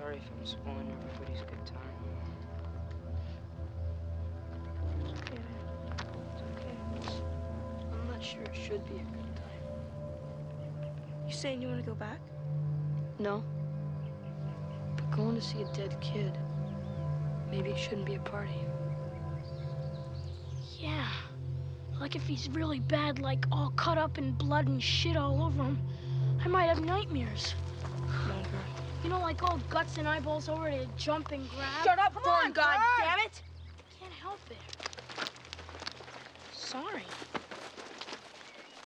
sorry if I'm spoiling everybody's good time. It's okay, man. It's okay. I'm not sure it should be a good time. You saying you want to go back? No. But going to see a dead kid, maybe it shouldn't be a party. Yeah. Like if he's really bad, like all cut up in blood and shit all over him, I might have nightmares. Come on, girl. You know, like all guts and eyeballs over to jump and grab. Shut up, Come Vern, on, God Vern! damn it! Can't help it. Sorry.